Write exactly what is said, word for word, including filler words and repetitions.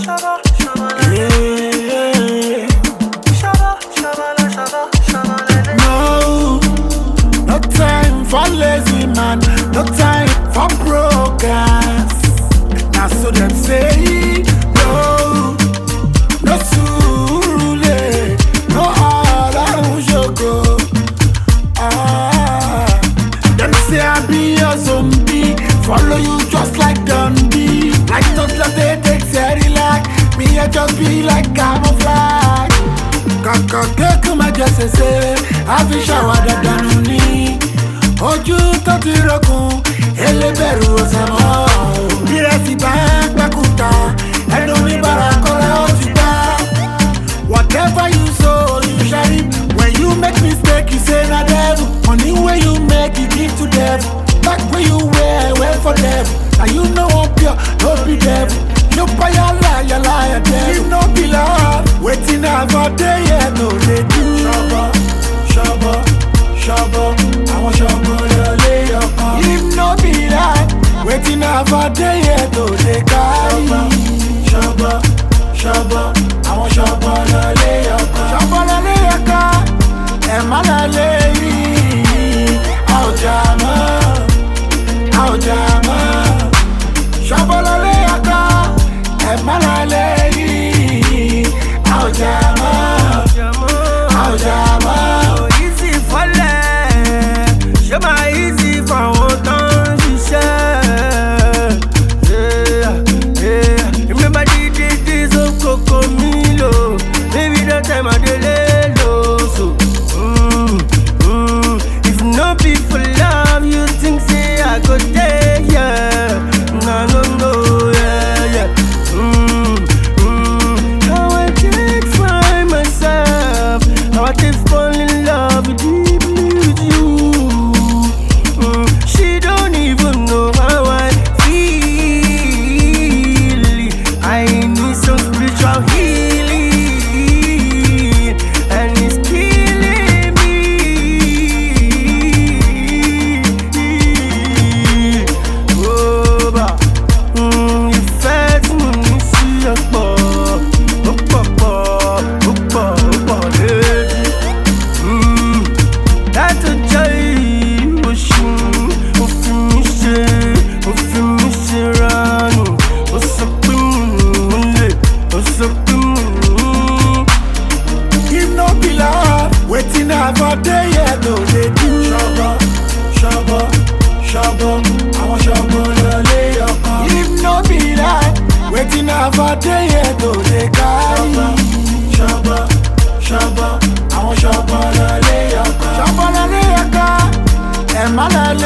Yeah. No, no time for lazy man, no time for brokers. Now so them say, no, no surule, no all jogo. Ah, them say I be a zombie, follow you just like Dundee. Like toddler they take serious like me, I just be like camouflage. Kaka keku ma jese se, afi shower da danuni. Ojú tó ti rọkùn, eleberu osemo. Iresi bank bakuta, ẹnu mi bara kọ́lá ó ti gbá. Whatever you sow, you shall reap. When you make mistake, you say na devil. Money where you make, you give to devil. Back where you wear, wear for devil. Now you know I'm pure, don't be devil. You buy a lie, a lie, a devil. You no be love, waiting over day, yeah, no they do. Shabba, shabba, shabba, I want shabba, lay your car. If no be that, waiting over day, yeah, no they carry. Shabba, shabba, I want shabba, lay your car. Shabba, lay your car, and my lady, out jama, out jama. Shabba, lay your car. My lady, how jama, how jama. Easy for life, show my easy for what don't you share. Yeah, yeah. Remember the days of Coco Milo, baby that time I did lay low. So, mm, mm. If no be for love, you think say I go there, yeah. No, no, no, yeah, yeah. Mm, mm. How I did find myself, how I did fall in love deeply with you. Mm, she don't even know how I feel. I need some spiritual healing, and it's killing me. Oh, bah. Mm, you fed me, see a ball, a papa, a papa, baby. Mm, that's a joy, washing, of me, of me, serrano, what's up in me, what's up in me. If no be love, waiting over day, yeah, no they do. Shabba, shabba, shabba, I want shabba, lay your car. If no be that, waiting over day, yeah, no they carry. Shabba, shabba, I want shabba, lay your car. Shabba, lay your car, and my